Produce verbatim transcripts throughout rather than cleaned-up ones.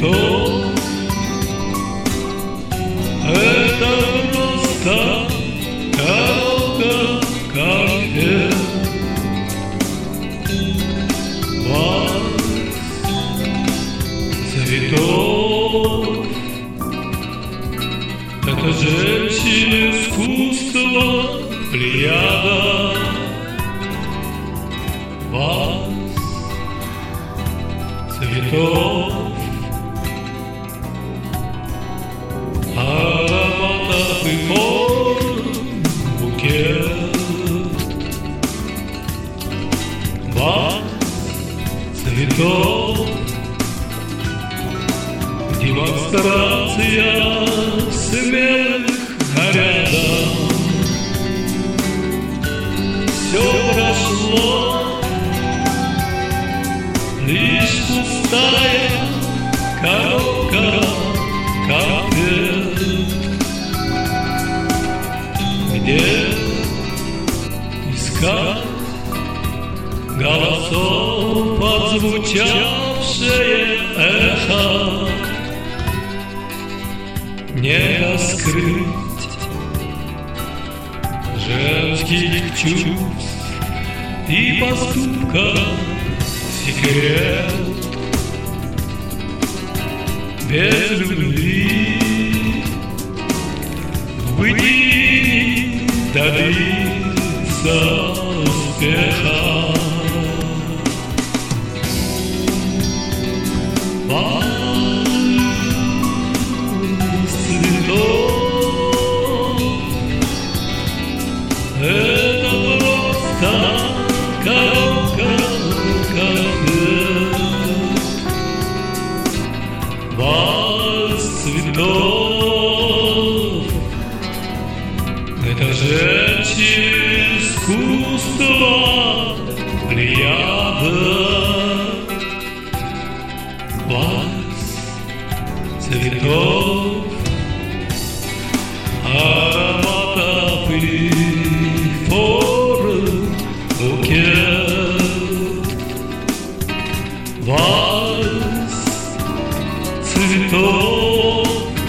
цветов. Это просто коробка конфет. Вальс цветов. Это женщина искусства, плеяда. Вальс цветов. Ароматов и форм букет. Вальс цветов. Демонстрация смелых нарядов. Все прошло, лишь пустая коробка конфет. Где искать голосов отзвучавшее эхо? Не раскрыть женских чувств и поступков секрет. Без любви в бытии добиться успеха. Это просто коробка конфет. Вальс цветов. Это женщина искусства, плеяда. Вальс цветов. Ароматов и форм букет. Вальс цветов.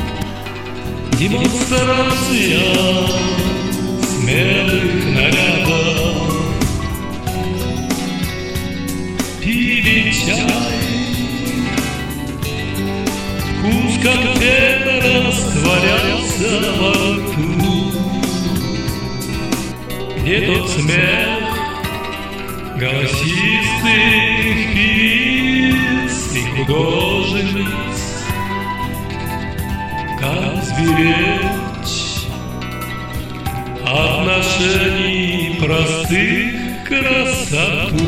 Демонстрация смелых нарядов. Пили чай, вкус конфет растворялся во рту. Где тот смех голосистых певиц и художниц? Как сберечь отношений простых красоту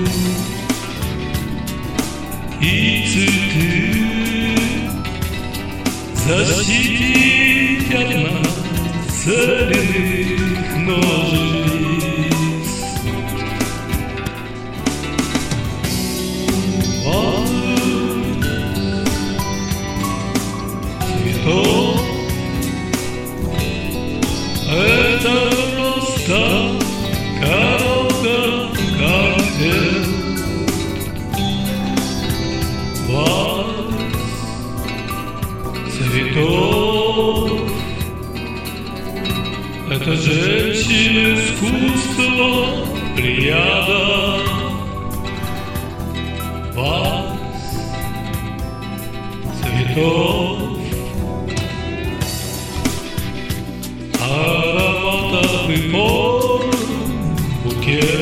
и цветы защитить от нас соляных ножниц? Цветов. Это просто коробка конфет. Вальс цветов. Это женщина искусства, плеяда. Вальс цветов. Ароматов и форм букет.